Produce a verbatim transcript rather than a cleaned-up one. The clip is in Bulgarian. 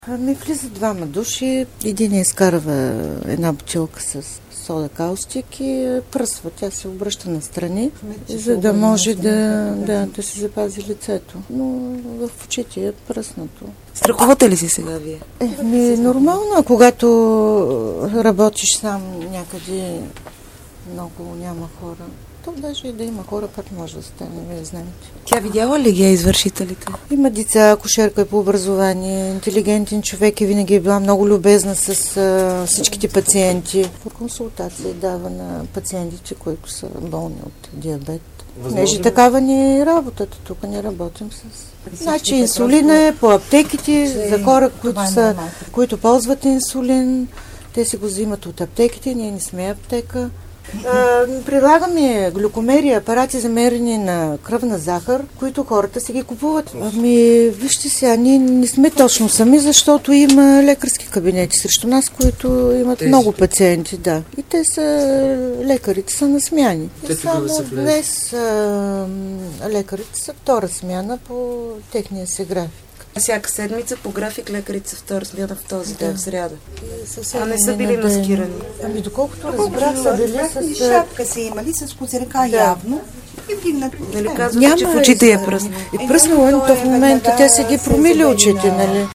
Ми влизат двама души, един изкарва една бутилка с сода каустик и пръсва. Тя се обръща настрани, за да може да, да, да се запази лицето. Но в очите е пръснато. Страхувате ли си сега вие? Е, ми е нормално, когато работиш сам някъде, много няма хора. То даже и да има хора, пак може да стане, вие знаете. Тя видяла ли ги извършителите? Има деца, акушерка е по образование, интелигентен човек и винаги е била много любезна с а, всичките пациенти. По консултация дава на пациентите, които са болни от диабет. Неже такава ни е работата, тук не работим с... Значи инсулина е по аптеките, за хора, които, са, които ползват инсулин, те си го взимат от аптеките, ние не сме аптека. Uh, прилагаме глюкомери, апарати за мерене на кръвна захар, които хората си ги купуват. Ами, вижте сега, ние не сме точно сами, защото има лекарски кабинети срещу нас, които имат Тези. много пациенти, да. И те са, лекарите са на смяни. Те и само днес а, лекарите са втора смяна по техния си график. Всяка седмица по график лекарите са втора смяна в този ден, да. в сряда. А не са не били маскирани? Ами доколкото разбрах, са били с... Шапка са имали, с козирка да. явно. И вдигнат. Нали казвате, че в очите е пръснало? И пръснало, но в момента те са ги промили очите, нали?